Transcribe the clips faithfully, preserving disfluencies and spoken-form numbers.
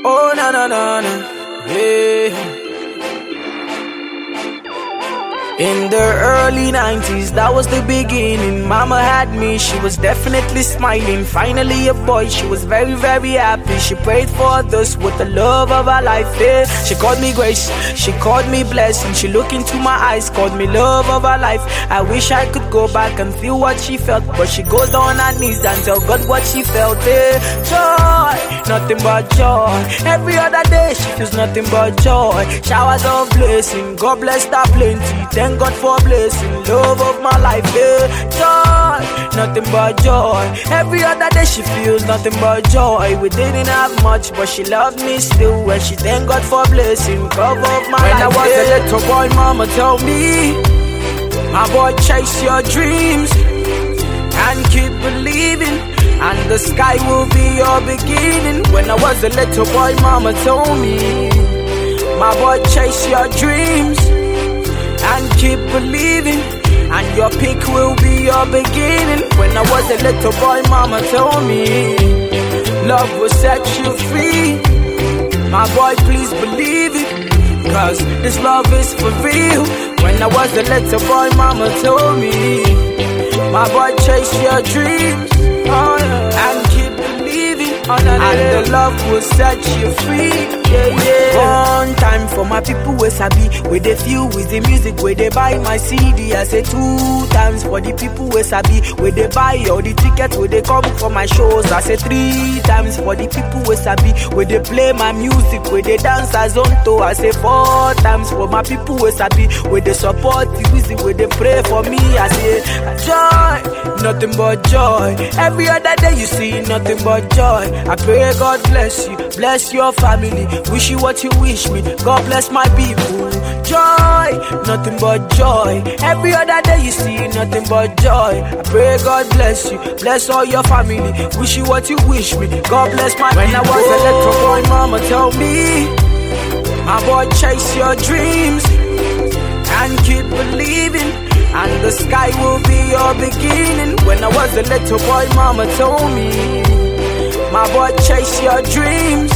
Oh, na na na na, yeah. In the early nineties, that was the beginning. Mama had me, she was definitely smiling. Finally a boy, she was very, very happy. She prayed for others with the love of her life, yeah. She called me grace, she called me blessing. She looked into my eyes, called me love of her life. I wish I could go back and feel what she felt, but she goes on her knees and tell God what she felt, yeah. Joy, nothing but joy. Every other day she feels nothing but joy. Showers of blessing, God bless her plenty. Thank God for blessing, love of my life, yeah. Joy, nothing but joy. Every other day she feels nothing but joy. We didn't have much, but she loved me still. And she thank God for blessing, cover of my when life. When I was yeah. a little boy, mama told me, my boy, chase your dreams and keep believing, and the sky will be your beginning. When I was a little boy, mama told me, my boy, chase your dreams and keep believing, and your peak will be your beginning. When I was a little boy, mama told me, love will set you free. My boy, please believe it, cause this love is for real. When I was a little boy, mama told me, my boy, chase your dreams, oh, yeah, and keep believing, oh, yeah, and the love will set you free. Yeah, yeah. One time for my people where sabi, where they feel with the music, where they buy my C D. I say two times for the people where sabi, where they buy all the tickets, where they come for my shows. I say three times for the people where sabi, where they play my music, where they dance as on to. I say four times for my people where sabi, where they support the music, where they pray for me. I say joy, nothing but joy. Every other day you see nothing but joy. I pray God bless you, bless your family. Wish you what you wish me, God bless my people. Joy, nothing but joy. Every other day you see nothing but joy. I pray God bless you, bless all your family. Wish you what you wish me, God bless my when people. When I was a little boy, mama told me, my boy, chase your dreams and keep believing, and the sky will be your beginning. When I was a little boy, mama told me, my boy, chase your dreams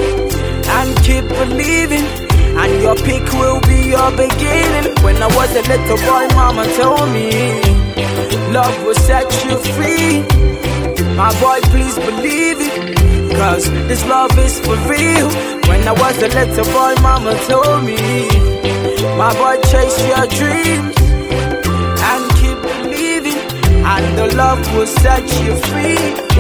and keep believing, and your peak will be your beginning. When I was a little boy, mama told me, love will set you free. My boy, please believe it, cause this love is for real. When I was a little boy, mama told me, my boy, chase your dreams and keep believing, and the love will set you free.